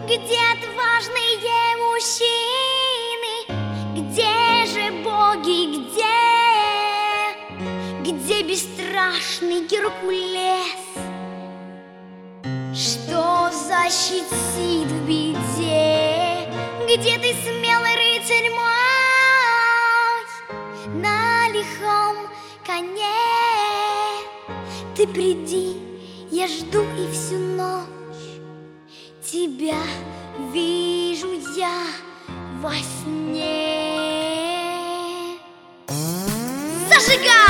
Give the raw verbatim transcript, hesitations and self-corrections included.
Где отважные мужчины? Где же боги, где? Где бесстрашный Геркулес, что защитит в беде? Где ты, смелый рыцарь мой, на лихом коне? Ты приди, я жду и всю ночь тебя вижу я во сне. Зажигай!